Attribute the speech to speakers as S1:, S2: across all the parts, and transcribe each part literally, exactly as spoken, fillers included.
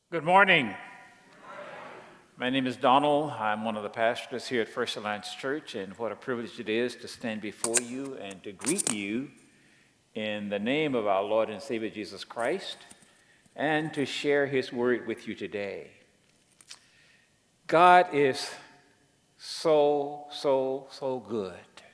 S1: Good morning. My name is Donald. I'm one of the pastors here at First Alliance Church, and what a privilege it is to stand before you and to greet you in the name of our Lord and Savior Jesus Christ and to share his word with you today. God is so, so, so good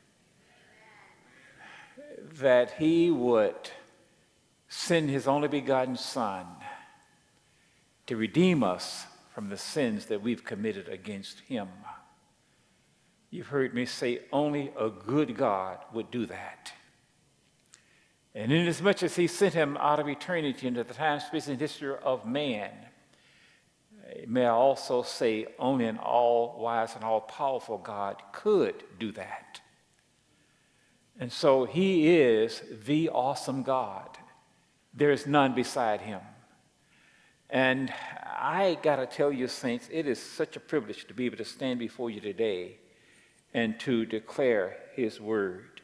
S1: that he would send his only begotten Son to redeem us from the sins that we've committed against him. You've heard me say only a good God would do that. And inasmuch as he sent him out of eternity into the time, space, and history of man, may I also say only an all-wise and all-powerful God could do that. And so he is the awesome God. There is none beside him. And I got to tell you, saints, it is such a privilege to be able to stand before you today and to declare his word.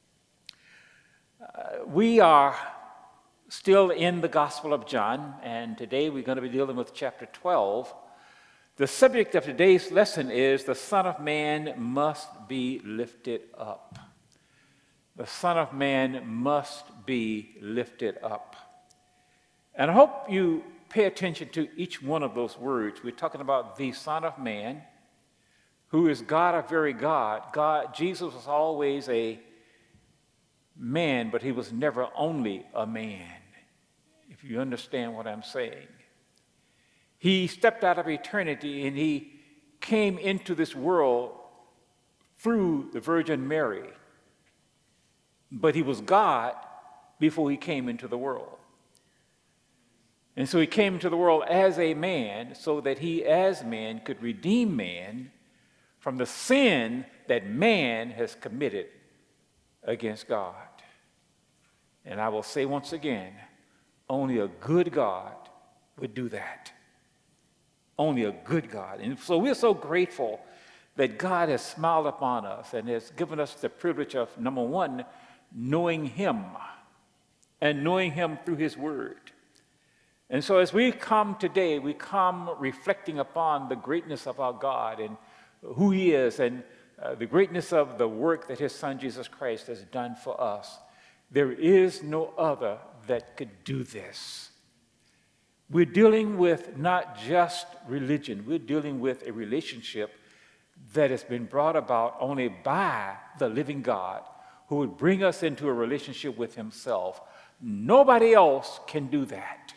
S1: Uh, we are still in the Gospel of John, and today we're going to be dealing with chapter twelve. The subject of today's lesson is the Son of Man must be lifted up. The Son of Man must be lifted up. And I hope you pay attention to each one of those words. We're talking about the Son of Man, who is God, a very God. God, Jesus was always a man, but he was never only a man, if you understand what I'm saying. He stepped out of eternity and he came into this world through the Virgin Mary, but he was God before he came into the world. And so he came into the world as a man so that he as man could redeem man from the sin that man has committed against God. And I will say once again, only a good God would do that. Only a good God. And so we're so grateful that God has smiled upon us and has given us the privilege of, number one, knowing him and knowing him through his word. And so as we come today, we come reflecting upon the greatness of our God and who he is and uh, the greatness of the work that his Son Jesus Christ has done for us. There is no other that could do this. We're dealing with not just religion. We're dealing with a relationship that has been brought about only by the living God who would bring us into a relationship with himself. Nobody else can do that.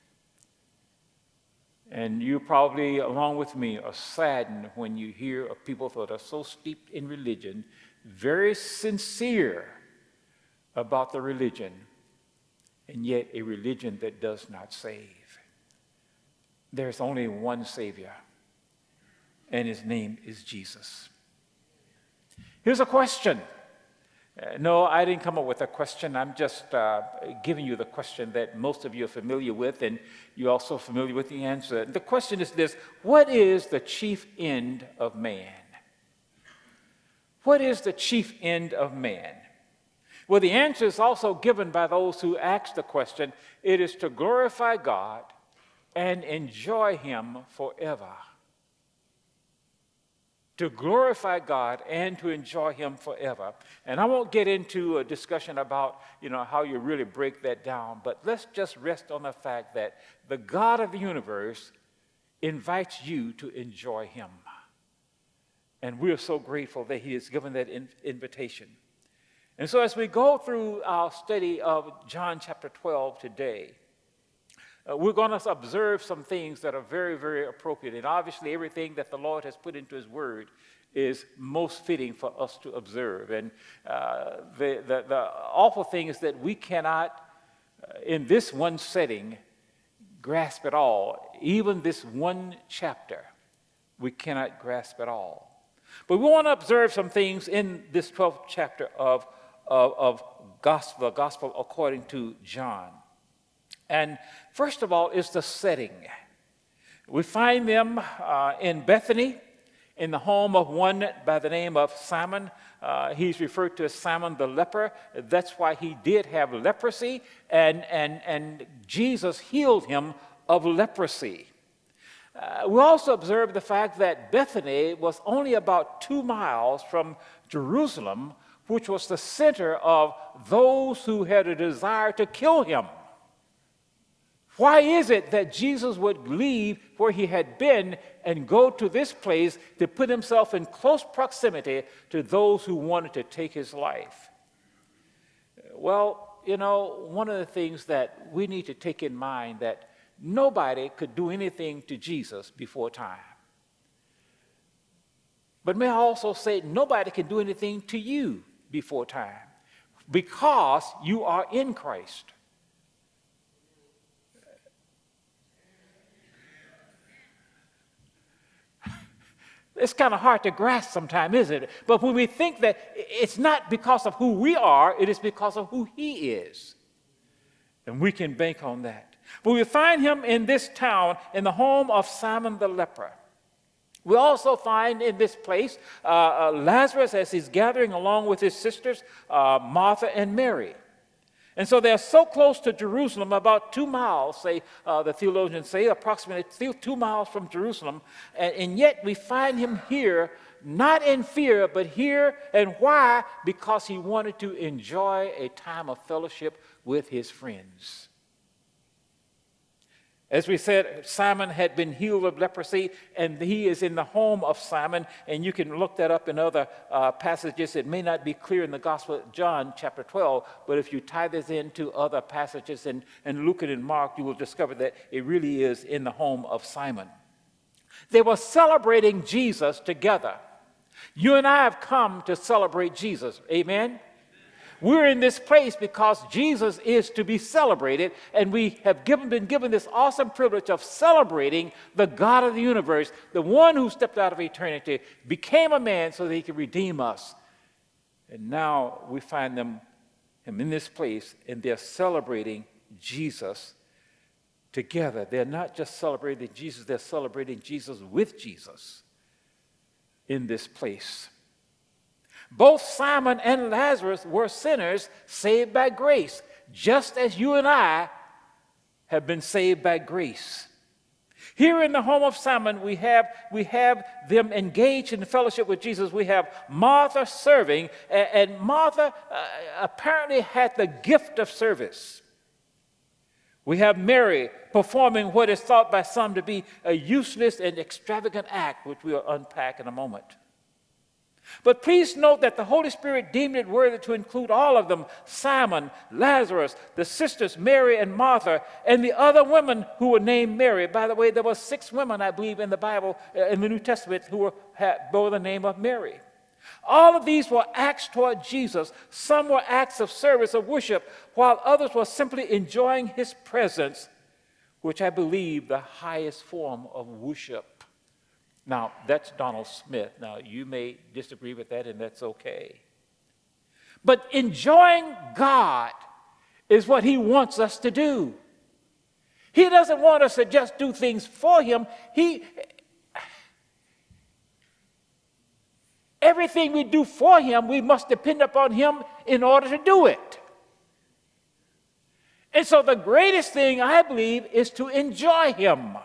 S1: And you probably, along with me, are saddened when you hear of people that are so steeped in religion, very sincere about the religion, and yet a religion that does not save. There's only one Savior, and his name is Jesus. Here's a question. Uh, no, I didn't come up with a question. I'm just uh, giving you the question that most of you are familiar with, and you're also familiar with the answer. The question is this: what is the chief end of man? What is the chief end of man? Well, the answer is also given by those who ask the question. It is to glorify God and enjoy him forever. To glorify God and to enjoy him forever. And I won't get into a discussion about, you know, how you really break that down, but let's just rest on the fact that the God of the universe invites you to enjoy him. And we're so grateful that he has given that in- invitation. And so as we go through our study of John chapter twelve today, Uh, we're going to observe some things that are very, very appropriate. And obviously, everything that the Lord has put into his word is most fitting for us to observe. And uh, the, the, the awful thing is that we cannot, uh, in this one setting, grasp it all. Even this one chapter, we cannot grasp it all. But we want to observe some things in this twelfth chapter of, of, of gospel, gospel according to John. And first of all is the setting. We find them uh, in Bethany, in the home of one by the name of Simon. Uh, he's referred to as Simon the leper. That's why he did have leprosy, and, and, and Jesus healed him of leprosy. Uh, we also observe the fact that Bethany was only about two miles from Jerusalem, which was the center of those who had a desire to kill him. Why is it that Jesus would leave where he had been and go to this place to put himself in close proximity to those who wanted to take his life? Well, you know, one of the things that we need to take in mind that nobody could do anything to Jesus before time. But may I also say, nobody can do anything to you before time because you are in Christ. It's kind of hard to grasp sometimes, isn't it? But when we think that it's not because of who we are, it is because of who he is. And we can bank on that. But we find him in this town, in the home of Simon the leper. We also find in this place uh, uh, Lazarus as he's gathering along with his sisters, uh, Martha and Mary. And so they're so close to Jerusalem, about two miles, say uh, the theologians say, approximately two miles from Jerusalem. And, and yet we find him here, not in fear, but here. And why? Because he wanted to enjoy a time of fellowship with his friends. As we said, Simon had been healed of leprosy, and he is in the home of Simon, and you can look that up in other uh, passages. It may not be clear in the Gospel of John, chapter twelve, but if you tie this into other passages in, in Luke and in Mark, you will discover that it really is in the home of Simon. They were celebrating Jesus together. You and I have come to celebrate Jesus. Amen? We're in this place because Jesus is to be celebrated, and we have given, been given this awesome privilege of celebrating the God of the universe, the one who stepped out of eternity, became a man so that he could redeem us. And now we find them him in this place, and they're celebrating Jesus together. They're not just celebrating Jesus, they're celebrating Jesus with Jesus in this place. Both Simon and Lazarus were sinners saved by grace, just as you and I have been saved by grace. Here in the home of Simon, we have, we have them engaged in fellowship with Jesus. We have Martha serving, and, and Martha uh, apparently had the gift of service. We have Mary performing what is thought by some to be a useless and extravagant act, which we'll unpack in a moment. But please note that the Holy Spirit deemed it worthy to include all of them, Simon, Lazarus, the sisters Mary and Martha, and the other women who were named Mary. By the way, there were six women, I believe, in the Bible, uh, in the New Testament, who were, had, bore the name of Mary. All of these were acts toward Jesus. Some were acts of service, of worship, while others were simply enjoying his presence, which I believe the highest form of worship. Now, that's Donald Smith. Now, you may disagree with that, and that's okay. But enjoying God is what he wants us to do. He doesn't want us to just do things for him. He, everything we do for him, we must depend upon him in order to do it. And so the greatest thing, I believe, is to enjoy him.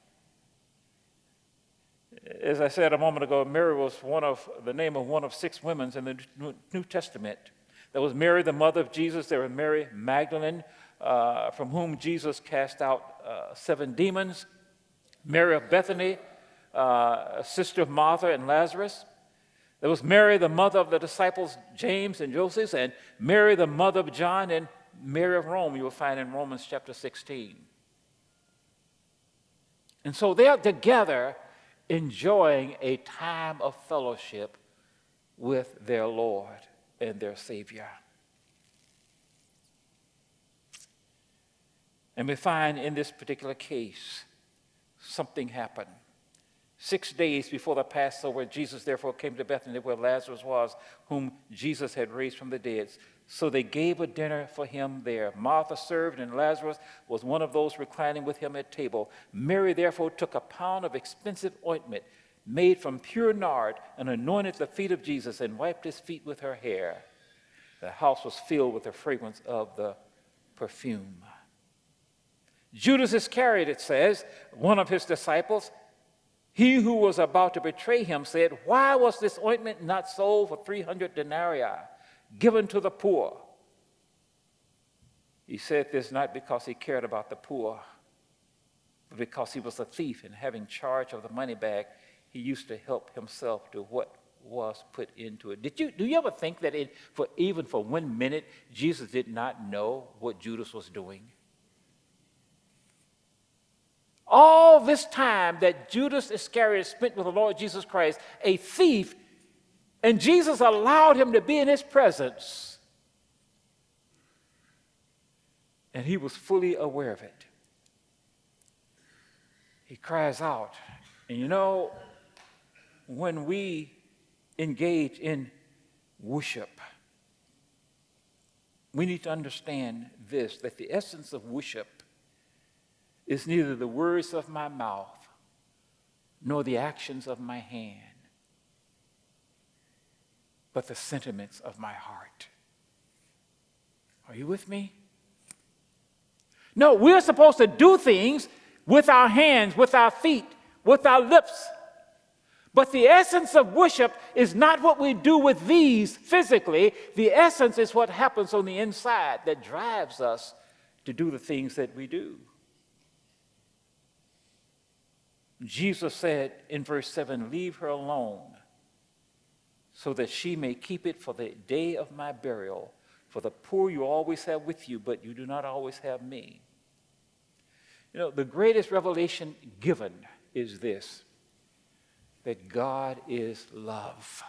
S1: As I said a moment ago, Mary was one of the name of one of six women in the New Testament. There was Mary, the mother of Jesus. There was Mary Magdalene, uh, from whom Jesus cast out uh, seven demons. Mary of Bethany, uh, sister of Martha and Lazarus. There was Mary, the mother of the disciples James and Joseph, and Mary, the mother of John, and Mary of Rome, you will find in Romans chapter sixteen. And so they are together enjoying a time of fellowship with their Lord and their Savior. And we find in this particular case, something happened. Six days before the Passover, Jesus therefore came to Bethany where Lazarus was, whom Jesus had raised from the dead. So they gave a dinner for him there. Martha served, and Lazarus was one of those reclining with him at table. Mary therefore took a pound of expensive ointment made from pure nard and anointed the feet of Jesus and wiped his feet with her hair. The house was filled with the fragrance of the perfume. Judas Iscariot, it says, one of his disciples, He who was about to betray him said, "Why was this ointment not sold for three hundred denarii, given to the poor?" He said this not because he cared about the poor, but because he was a thief, and having charge of the money bag, he used to help himself to what was put into it. Did you, do you ever think that it, for even for one minute, Jesus did not know what Judas was doing? All this time that Judas Iscariot spent with the Lord Jesus Christ, a thief, and Jesus allowed him to be in his presence, and he was fully aware of it. He cries out, and you know, when we engage in worship, we need to understand this, that the essence of worship is neither the words of my mouth nor the actions of my hand, but the sentiments of my heart. Are you with me? No, we're supposed to do things with our hands, with our feet, with our lips. But the essence of worship is not what we do with these physically. The essence is what happens on the inside that drives us to do the things that we do. Jesus said in verse seven, "Leave her alone, so that she may keep it for the day of my burial. For the poor you always have with you, but you do not always have me." You know, the greatest revelation given is this, that God is love.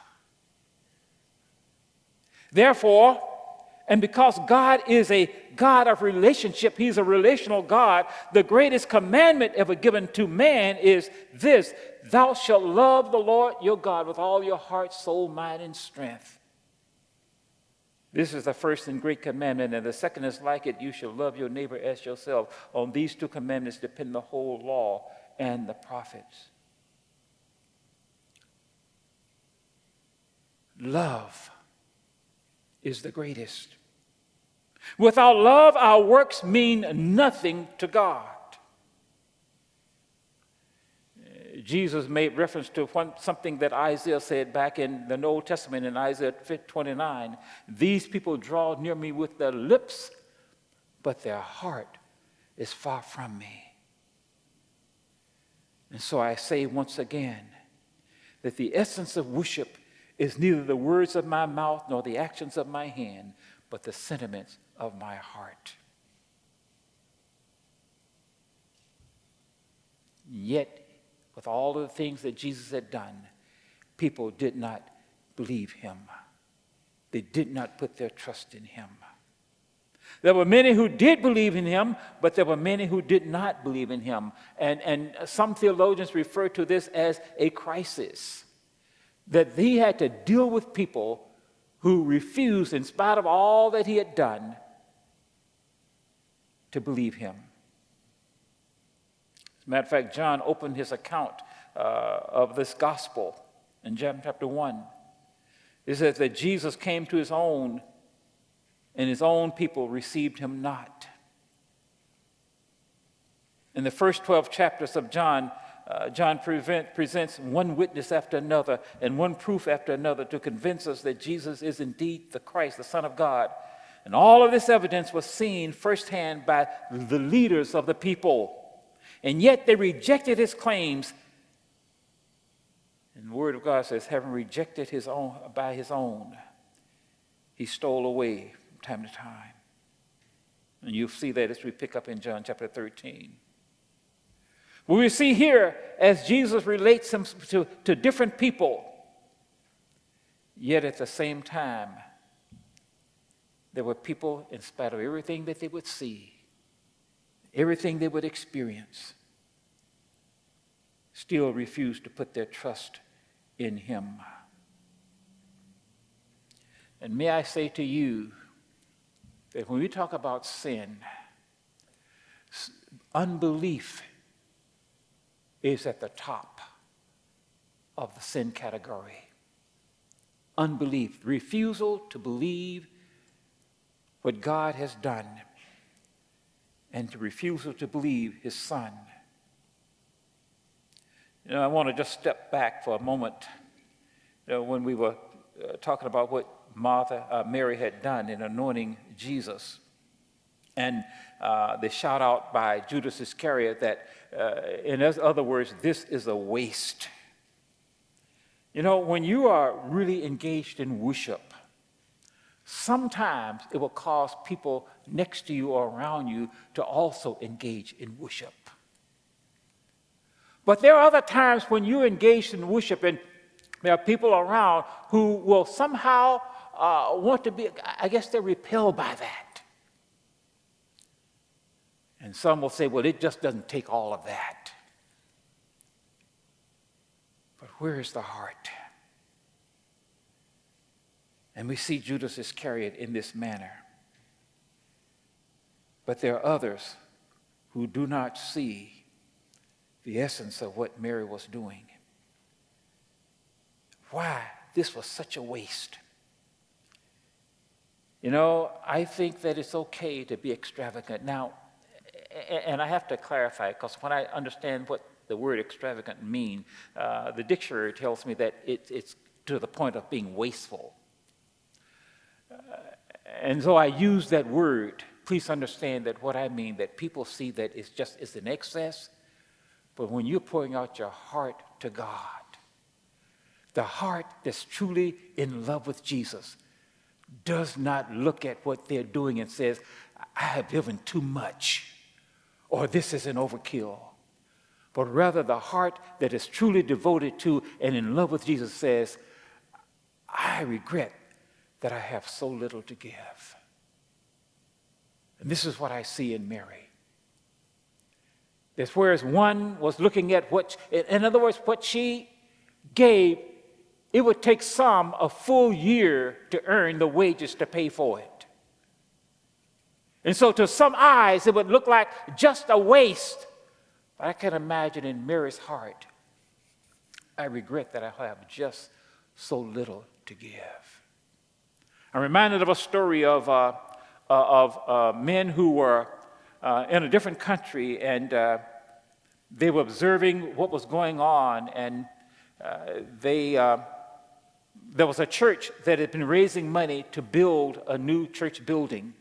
S1: Therefore, and because God is a God of relationship, he's a relational God, the greatest commandment ever given to man is this: thou shalt love the Lord your God with all your heart, soul, mind, and strength. This is the first and great commandment, and the second is like it: you shall love your neighbor as yourself. On these two commandments depend the whole law and the prophets. Love is the greatest. Without love, our works mean nothing to God. Jesus made reference to one, something that Isaiah said back in the Old Testament in Isaiah twenty-nine. "These people draw near me with their lips, but their heart is far from me." And so I say once again that the essence of worship is neither the words of my mouth nor the actions of my hand, but the sentiments of my heart. Yet, with all of the things that Jesus had done, people did not believe him. They did not put their trust in him. There were many who did believe in him, but there were many who did not believe in him. And, and some theologians refer to this as a crisis, that he had to deal with people who refused, in spite of all that he had done, to believe him. As a matter of fact, John opened his account uh, of this gospel in John chapter one. It says that Jesus came to his own, and his own people received him not. In the first twelve chapters of John, uh, John prevent, presents one witness after another and one proof after another to convince us that Jesus is indeed the Christ, the Son of God. And all of this evidence was seen firsthand by the leaders of the people. And yet they rejected his claims. And the Word of God says, having rejected his own by his own, he stole away from time to time. And you'll see that as we pick up in John chapter thirteen. Well, we see here, as Jesus relates him to, to different people, yet at the same time, there were people, in spite of everything that they would see, everything they would experience, still refused to put their trust in him. And may I say to you that when we talk about sin, unbelief is at the top of the sin category. Unbelief, refusal to believe what God has done, and to refusal to believe his Son. You know, I want to just step back for a moment. You know, when we were uh, talking about what Martha, uh, Mary had done in anointing Jesus, and uh, the shout out by Judas Iscariot that, uh, in other words, this is a waste. You know, when you are really engaged in worship, sometimes it will cause people next to you or around you to also engage in worship. But there are other times when you're engaged in worship and there are people around who will somehow uh, want to be, I guess they're repelled by that. And some will say, well, it just doesn't take all of that. But where is the heart? And we see Judas Iscariot in this manner. But there are others who do not see the essence of what Mary was doing. Why this was such a waste. You know, I think that it's okay to be extravagant. Now, and I have to clarify, because when I understand what the word extravagant means, uh, the dictionary tells me that it, it's to the point of being wasteful. Uh, and so I use that word. Please understand that what I mean, that people see that it's just it's an excess, but when you're pouring out your heart to God, the heart that's truly in love with Jesus does not look at what they're doing and says, I have given too much, or this is an overkill. But rather the heart that is truly devoted to and in love with Jesus says, I regret that I have so little to give. And this is what I see in Mary. That whereas one was looking at what, in other words, what she gave, it would take some a full year to earn the wages to pay for it. And so to some eyes, it would look like just a waste. But I can imagine in Mary's heart, I regret that I have just so little to give. I'm reminded of a story of, uh, uh, of uh, men who were uh, in a different country, and uh, they were observing what was going on, and uh, they... Uh, There was a church that had been raising money to build a new church building.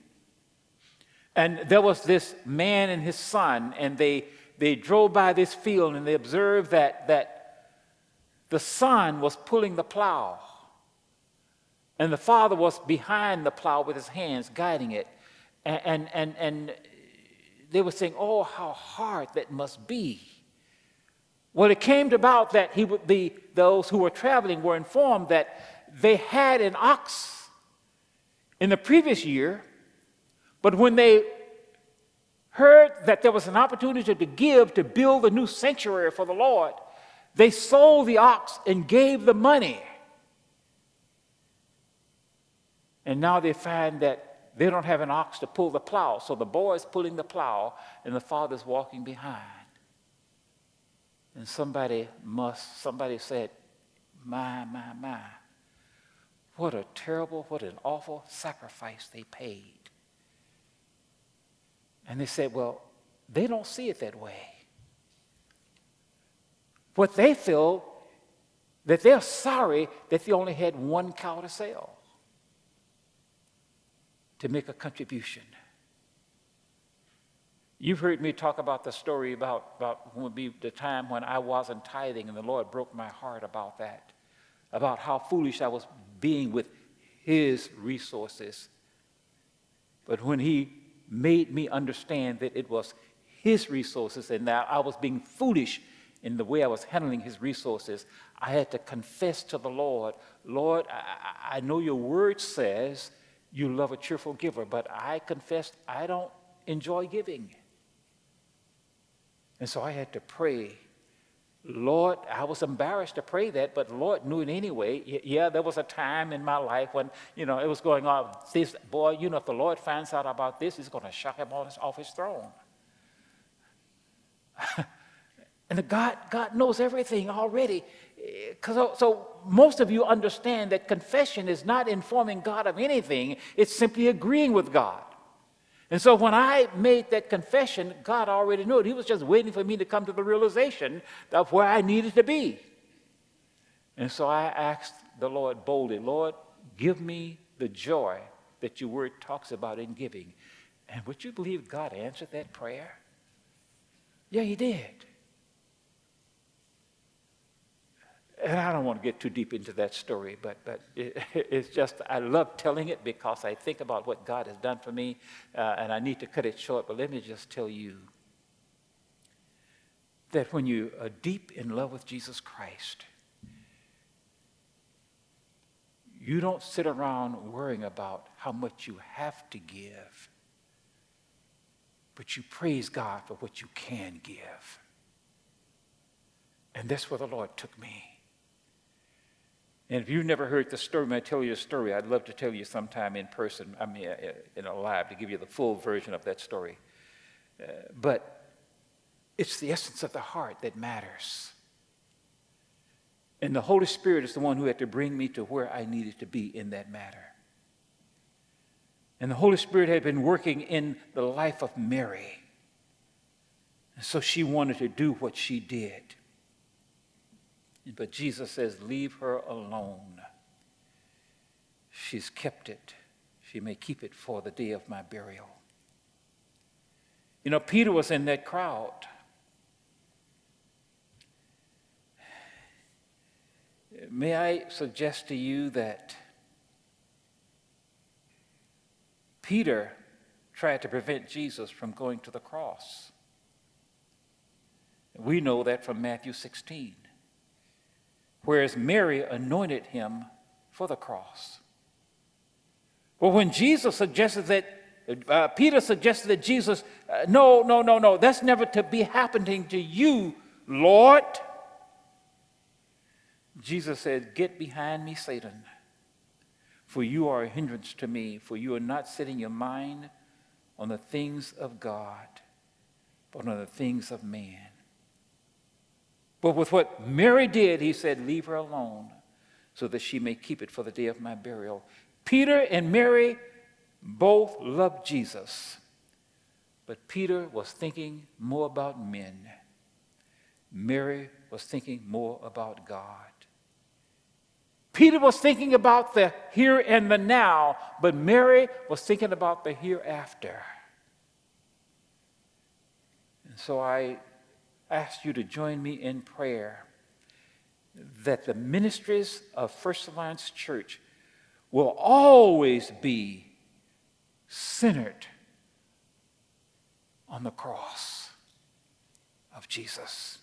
S1: And there was this man and his son, and they, they drove by this field, and they observed that, that the son was pulling the plow, and the father was behind the plow with his hands, guiding it. And, and, and, and they were saying, oh, how hard that must be. Well, it came about that he would be, those who were traveling were informed that they had an ox in the previous year, but when they heard that there was an opportunity to give to build a new sanctuary for the Lord, they sold the ox and gave the money. And now they find that they don't have an ox to pull the plow, so the boy is pulling the plow and the father's walking behind. And somebody must, somebody said, my, my, my, what a terrible, what an awful sacrifice they paid. And they said, well, they don't see it that way. What they feel, that they're sorry that they only had one cow to sell to make a contribution. You've heard me talk about the story about, about when would be the time when I wasn't tithing and the Lord broke my heart about that, about how foolish I was being with his resources. But when he made me understand that it was his resources and that I was being foolish in the way I was handling his resources, I had to confess to the Lord, Lord, I, I know your word says you love a cheerful giver, but I confess I don't enjoy giving. And so I had to pray. Lord, I was embarrassed to pray that, but the Lord knew it anyway. Yeah, there was a time in my life when, you know, it was going on. This boy, you know, if the Lord finds out about this, he's going to shock him off his, off his throne. And the God, God knows everything already. So, so most of you understand that confession is not informing God of anything. It's simply agreeing with God. And so when I made that confession, God already knew it. He was just waiting for me to come to the realization of where I needed to be. And so I asked the Lord boldly, Lord, give me the joy that your word talks about in giving. And would you believe God answered that prayer? Yeah, he did. And I don't want to get too deep into that story, but, but it, it's just, I love telling it because I think about what God has done for me, uh, and I need to cut it short, but let me just tell you that when you are deep in love with Jesus Christ, you don't sit around worrying about how much you have to give, but you praise God for what you can give. And that's where the Lord took me. And if you've never heard the story, when I tell you a story, I'd love to tell you sometime in person, I mean, uh, in a live, to give you the full version of that story. Uh, but it's the essence of the heart that matters. And the Holy Spirit is the one who had to bring me to where I needed to be in that matter. And the Holy Spirit had been working in the life of Mary. And so she wanted to do what she did. But Jesus says, leave her alone. She's kept it. She may keep it for the day of my burial. You know, Peter was in that crowd. May I suggest to you that Peter tried to prevent Jesus from going to the cross. We know that from Matthew sixteen. Whereas Mary anointed him for the cross. Well, when Jesus suggested that, uh, Peter suggested that Jesus, uh, no, no, no, no, that's never to be happening to you, Lord. Jesus said, get behind me, Satan, for you are a hindrance to me, for you are not setting your mind on the things of God, but on the things of man. But with what Mary did, he said, leave her alone so that she may keep it for the day of my burial. Peter and Mary both loved Jesus, but Peter was thinking more about men. Mary was thinking more about God. Peter was thinking about the here and the now, but Mary was thinking about the hereafter. And so I ask you to join me in prayer that the ministries of First Alliance Church will always be centered on the cross of Jesus.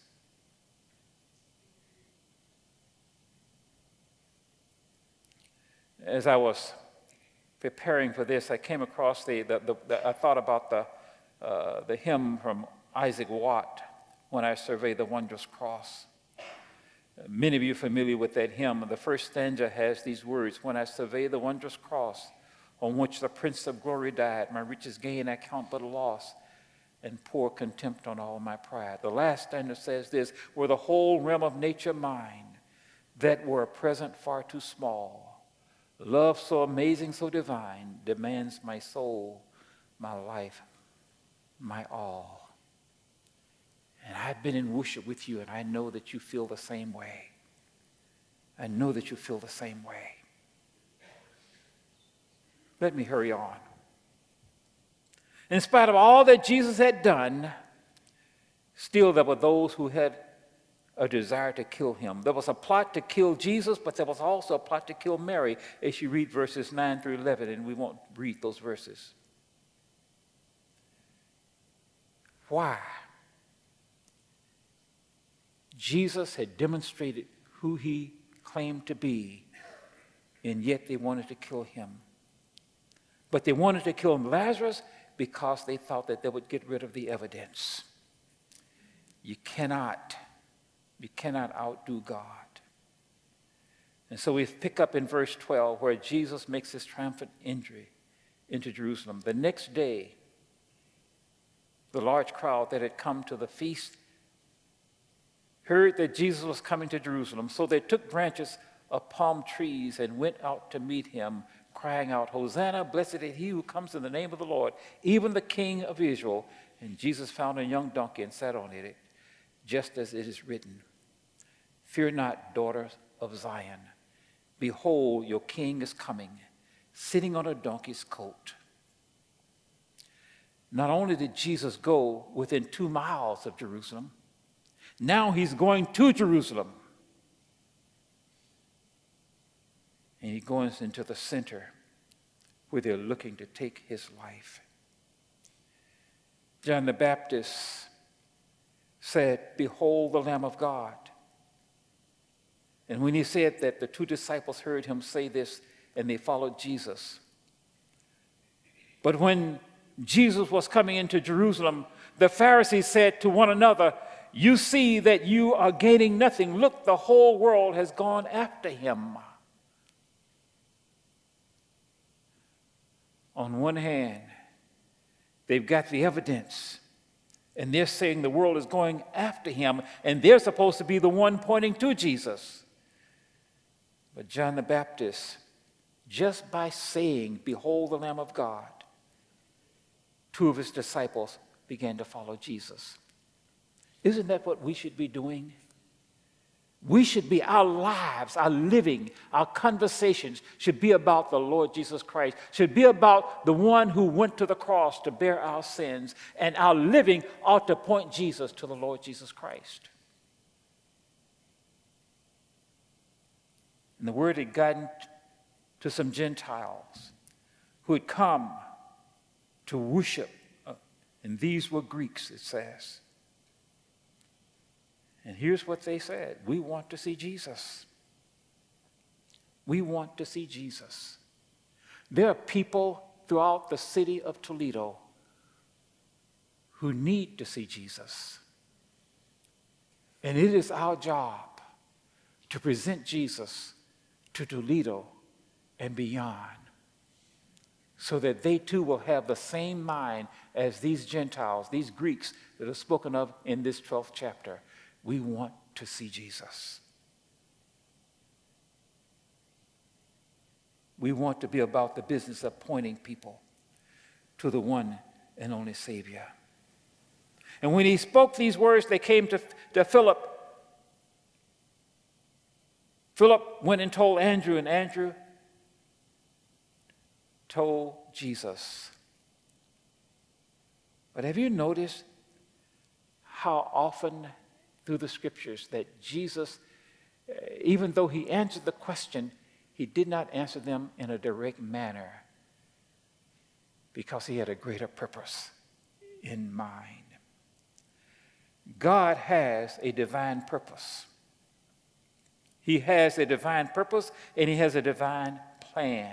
S1: As I was preparing for this, I came across the, the, the, the I thought about the, uh, the hymn from Isaac Watt, When I Survey the Wondrous Cross. Many of you are familiar with that hymn. The first stanza has these words, when I survey the wondrous cross on which the Prince of Glory died, my riches gain I count but loss, and pour contempt on all my pride. The last stanza says this, were the whole realm of nature mine, that were a present far too small, love so amazing, so divine, demands my soul, my life, my all. And I've been in worship with you, and I know that you feel the same way. I know that you feel the same way. Let me hurry on. In spite of all that Jesus had done, still there were those who had a desire to kill him. There was a plot to kill Jesus, but there was also a plot to kill Mary, as you read verses nine through eleven, and we won't read those verses. Why? Jesus had demonstrated who he claimed to be, and yet they wanted to kill him. But they wanted to kill Lazarus because they thought that they would get rid of the evidence. You cannot, you cannot outdo God. And so we pick up in verse twelve where Jesus makes his triumphant entry into Jerusalem. The next day, the large crowd that had come to the feast heard that Jesus was coming to Jerusalem. So they took branches of palm trees and went out to meet him, crying out, Hosanna, blessed is he who comes in the name of the Lord, even the King of Israel. And Jesus found a young donkey and sat on it, just as it is written, Fear not, daughters of Zion. Behold, your king is coming, sitting on a donkey's coat. Not only did Jesus go within two miles of Jerusalem, now he's going to Jerusalem. And he goes into the center where they're looking to take his life. John the Baptist said, Behold the Lamb of God. And when he said that, the two disciples heard him say this, and they followed Jesus. But when Jesus was coming into Jerusalem, the Pharisees said to one another, You see that you are gaining nothing. Look, the whole world has gone after him. On one hand, they've got the evidence, and they're saying the world is going after him, and they're supposed to be the one pointing to Jesus. But John the Baptist, just by saying, Behold the Lamb of God, two of his disciples began to follow Jesus. Isn't that what we should be doing? We should be, our lives, our living, our conversations should be about the Lord Jesus Christ, should be about the one who went to the cross to bear our sins, and our living ought to point Jesus to the Lord Jesus Christ. And the word had gotten to some Gentiles who had come to worship, and these were Greeks, it says. And here's what they said: We want to see Jesus. We want to see Jesus. There are people throughout the city of Toledo who need to see Jesus. And it is our job to present Jesus to Toledo and beyond, so that they too will have the same mind as these Gentiles, these Greeks that are spoken of in this twelfth chapter. We want to see Jesus. We want to be about the business of pointing people to the one and only Savior. And when he spoke these words, they came to, to Philip. Philip went and told Andrew, and Andrew told Jesus. But have you noticed how often through the scriptures that Jesus, even though he answered the question, he did not answer them in a direct manner, because he had a greater purpose in mind. God has a divine purpose. He has a divine purpose, and he has a divine plan.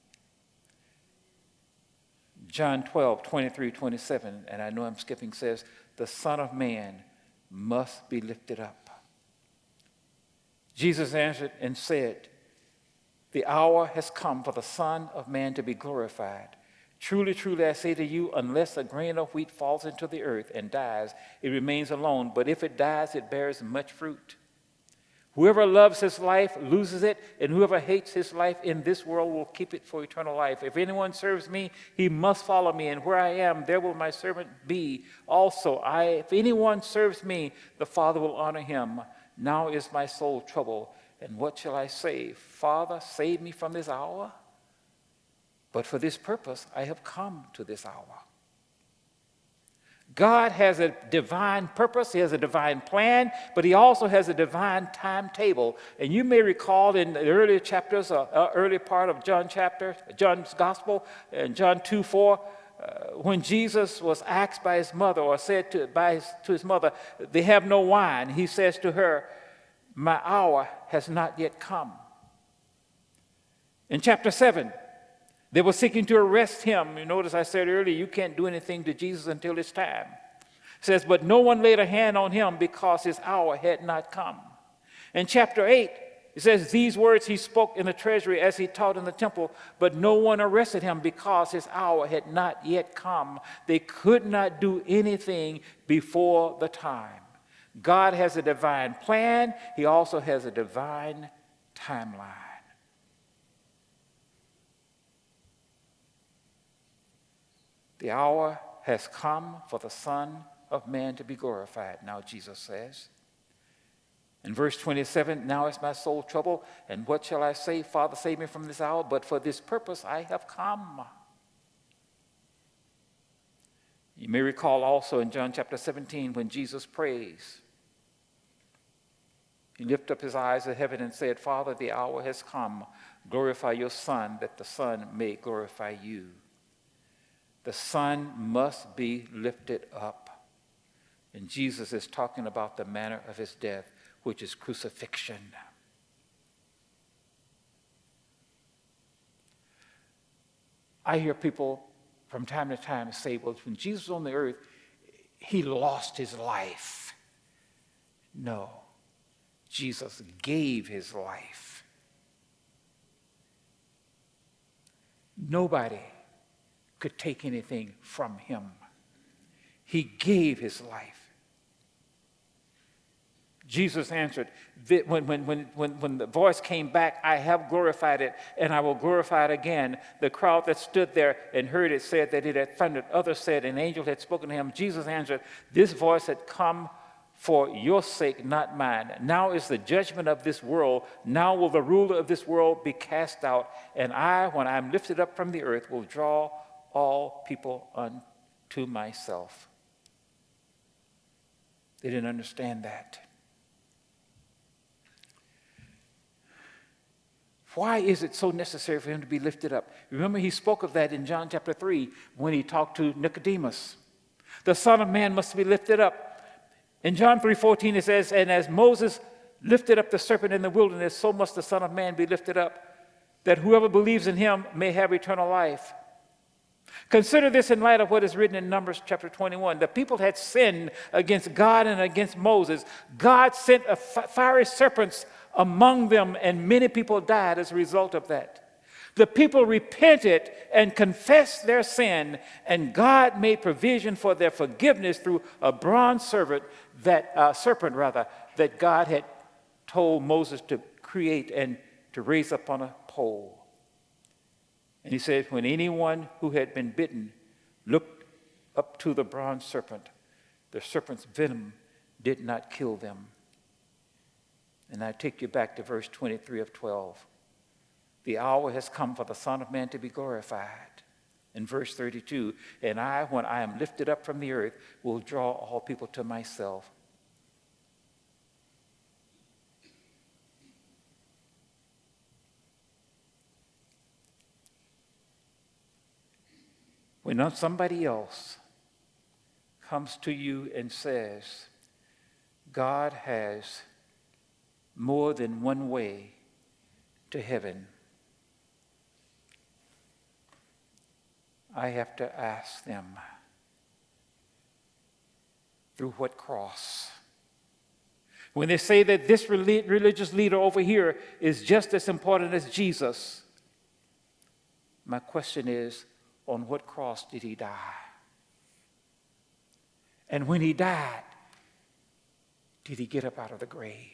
S1: John twelve, twenty-three, twenty-seven, and I know I'm skipping, says, the Son of Man must be lifted up. Jesus answered and said, the hour has come for the Son of Man to be glorified. Truly, truly, I say to you, unless a grain of wheat falls into the earth and dies, it remains alone. But if it dies, it bears much fruit. Whoever loves his life loses it, and whoever hates his life in this world will keep it for eternal life. If anyone serves me, he must follow me, and where I am, there will my servant be also. I, if anyone serves me, the Father will honor him. Now is my soul troubled, and what shall I say? Father, save me from this hour? But for this purpose I have come to this hour. God has a divine purpose, he has a divine plan, but he also has a divine timetable. And you may recall in the earlier chapters, uh, uh, early part of John chapter, John's gospel, in John two four, uh, when Jesus was asked by his mother, or said to, by his, to his mother, they have no wine. He says to her, my hour has not yet come. In chapter seven, they were seeking to arrest him. You notice I said earlier, you can't do anything to Jesus until it's time. It says, but no one laid a hand on him because his hour had not come. In chapter eight, it says, these words he spoke in the treasury as he taught in the temple, but no one arrested him because his hour had not yet come. They could not do anything before the time. God has a divine plan. He also has a divine timeline. The hour has come for the Son of Man to be glorified, now Jesus says. In verse twenty-seven, now is my soul troubled, and what shall I say? Father, save me from this hour, but for this purpose I have come. You may recall also in John chapter seventeen when Jesus prays. He lifted up his eyes to heaven and said, Father, the hour has come. Glorify your Son, that the Son may glorify you. The Son must be lifted up. And Jesus is talking about the manner of his death, which is crucifixion. I hear people from time to time say, well, when Jesus was on the earth, he lost his life. No, Jesus gave his life. Nobody could take anything from him. He gave his life. Jesus answered, when, when, when, when, when the voice came back, I have glorified it, and I will glorify it again. The crowd that stood there and heard it said that it had thundered. Others said an angel had spoken to him. Jesus answered, this voice had come for your sake, not mine. Now is the judgment of this world. Now will the ruler of this world be cast out. And I, when I am lifted up from the earth, will draw all people unto myself. They didn't understand that. Why is it so necessary for him to be lifted up? Remember, he spoke of that in John chapter three when he talked to Nicodemus. The Son of Man must be lifted up. In John three fourteen it says, and as Moses lifted up the serpent in the wilderness, so must the Son of Man be lifted up, that whoever believes in him may have eternal life. Consider this in light of what is written in Numbers chapter twenty-one. The people had sinned against God and against Moses. God sent a fiery serpents among them, and many people died as a result of that. The people repented and confessed their sin, and God made provision for their forgiveness through a bronze serpent that uh, serpent rather that God had told Moses to create and to raise up on a pole. And he said, when anyone who had been bitten looked up to the bronze serpent, the serpent's venom did not kill them. And I take you back to verse twenty-three of twelve. The hour has come for the Son of Man to be glorified. In verse thirty-two, and I, when I am lifted up from the earth, will draw all people to myself. When somebody else comes to you and says, God has more than one way to heaven, I have to ask them, through what cross? When they say that this religious leader over here is just as important as Jesus, my question is, on what cross did he die? And when he died, did he get up out of the grave?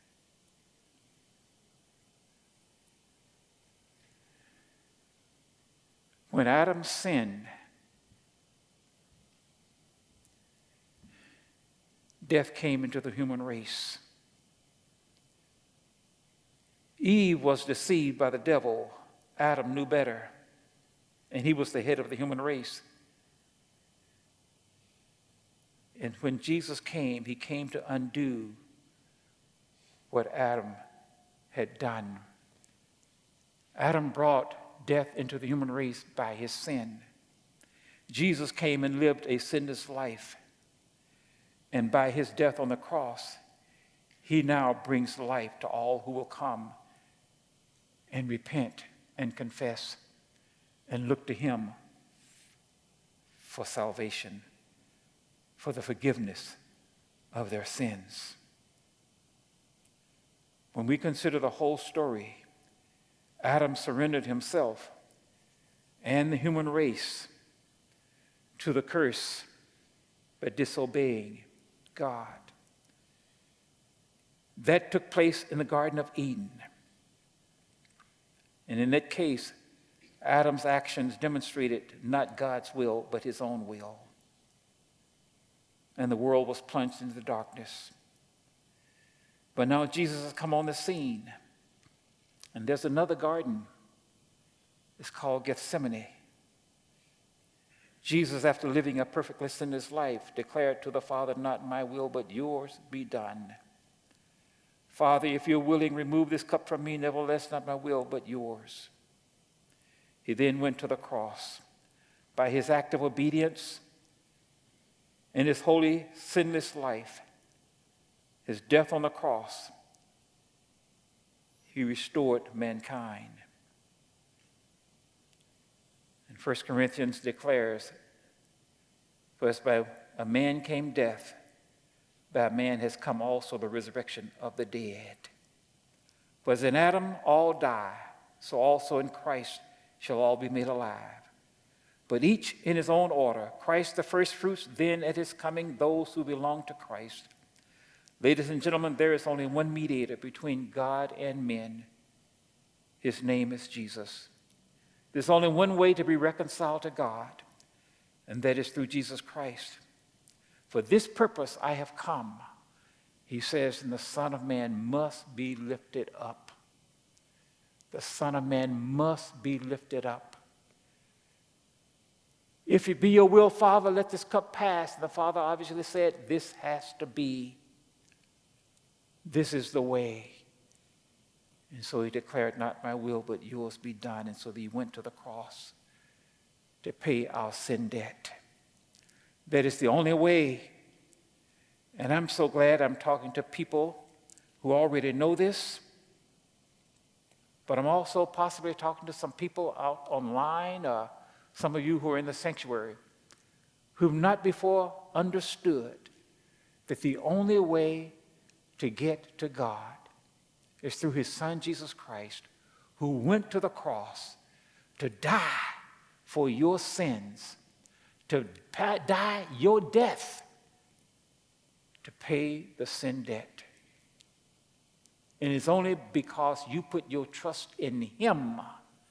S1: When Adam sinned, death came into the human race. Eve was deceived by the devil. Adam knew better, and he was the head of the human race. And when Jesus came, he came to undo what Adam had done. Adam brought death into the human race by his sin. Jesus came and lived a sinless life. And by his death on the cross, he now brings life to all who will come and repent and confess and look to him for salvation, for the forgiveness of their sins. When we consider the whole story, Adam surrendered himself and the human race to the curse by disobeying God. That took place in the Garden of Eden. And in that case, Adam's actions demonstrated not God's will, but his own will. And the world was plunged into the darkness. But now Jesus has come on the scene. And there's another garden. It's called Gethsemane. Jesus, after living a perfectly sinless life, declared to the Father, not my will, but yours be done. Father, if you're willing, remove this cup from me. Nevertheless, not my will, but yours. He then went to the cross. By his act of obedience and his holy, sinless life, his death on the cross, he restored mankind. And First Corinthians declares, for as by a man came death, by a man has come also the resurrection of the dead. For as in Adam all die, so also in Christ shall all be made alive. But each in his own order, Christ the first fruits, then at his coming those who belong to Christ. Ladies and gentlemen, there is only one mediator between God and men. His name is Jesus. There's only one way to be reconciled to God, and that is through Jesus Christ. For this purpose I have come, he says, and the Son of Man must be lifted up. The Son of Man must be lifted up. If it be your will, Father, let this cup pass. And the Father obviously said, this has to be. This is the way. And so he declared, not my will, but yours be done. And so he went to the cross to pay our sin debt. That is the only way. And I'm so glad I'm talking to people who already know this. But I'm also possibly talking to some people out online, uh, some of you who are in the sanctuary, who've not before understood that the only way to get to God is through his Son, Jesus Christ, who went to the cross to die for your sins, to die your death, to pay the sin debt. And it's only because you put your trust in him,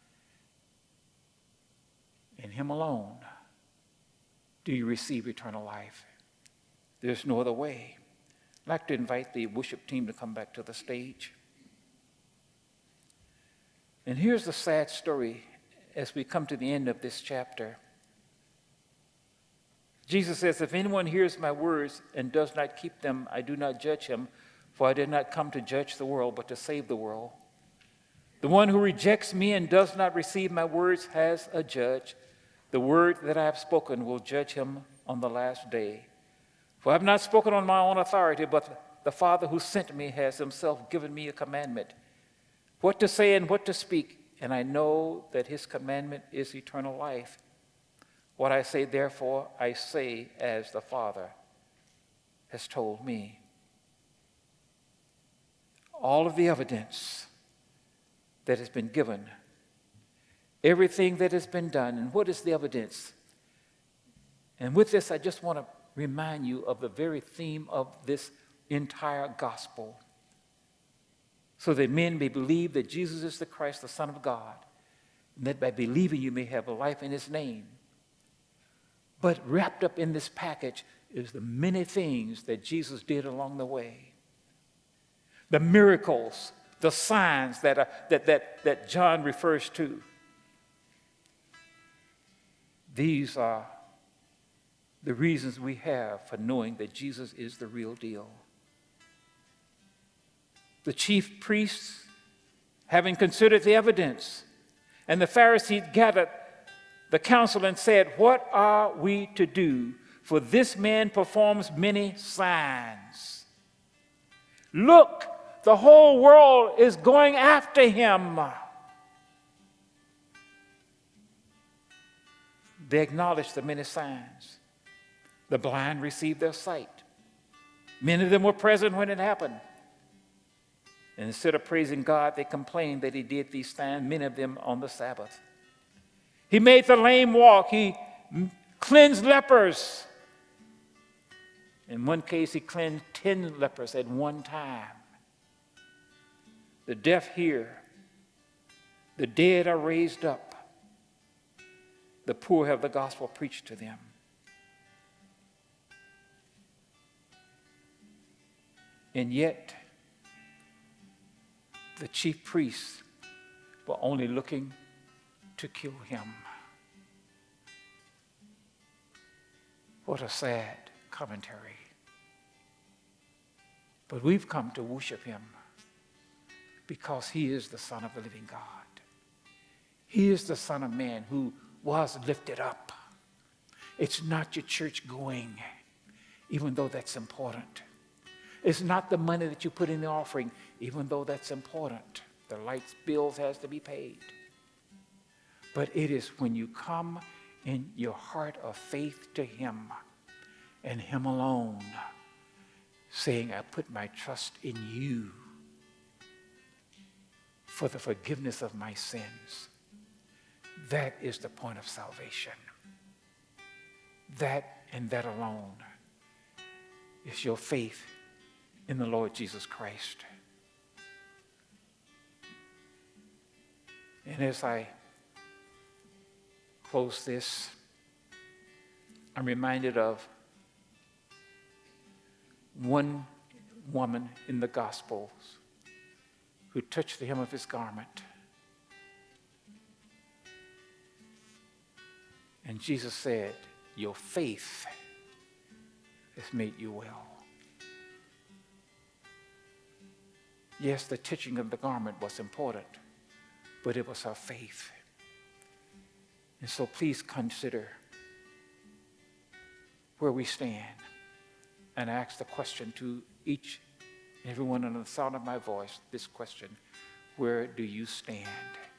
S1: in him alone, do you receive eternal life. There's no other way. I'd like to invite the worship team to come back to the stage. And here's the sad story as we come to the end of this chapter. Jesus says, if anyone hears my words and does not keep them, I do not judge him, for I did not come to judge the world, but to save the world. The one who rejects me and does not receive my words has a judge. The word that I have spoken will judge him on the last day. For I have not spoken on my own authority, but the Father who sent me has himself given me a commandment, what to say and what to speak, and I know that his commandment is eternal life. What I say, therefore, I say as the Father has told me. All of the evidence that has been given, everything that has been done, and what is the evidence? And with this, I just want to remind you of the very theme of this entire gospel, so that men may believe that Jesus is the Christ, the Son of God, and that by believing you may have a life in his name. But wrapped up in this package is the many things that Jesus did along the way. The miracles, the signs that, are, that, that, that John refers to. These are the reasons we have for knowing that Jesus is the real deal. The chief priests, having considered the evidence, and the Pharisees gathered the council and said, what are we to do? For this man performs many signs. Look, the whole world is going after him. They acknowledged the many signs. The blind received their sight. Many of them were present when it happened. And instead of praising God, they complained that he did these signs, many of them on the Sabbath. He made the lame walk. He cleansed lepers. In one case, he cleansed ten lepers at one time. The deaf hear. The dead are raised up. The poor have the gospel preached to them. And yet, the chief priests were only looking to kill him. What a sad commentary. But we've come to worship him because he is the Son of the living God. He is the Son of Man who was lifted up. It's not your church going, even though that's important. It's not the money that you put in the offering, even though that's important. The lights bills has to be paid. But it is when you come in your heart of faith to him and him alone, saying, I put my trust in you for the forgiveness of my sins. That is the point of salvation. That and that alone is your faith in the Lord Jesus Christ. And as I close this, I'm reminded of one woman in the Gospels who touched the hem of his garment. And Jesus said, your faith has made you well. Yes, the touching of the garment was important, but it was her faith. And so please consider where we stand and ask the question to each and everyone under the sound of my voice, this question, where do you stand?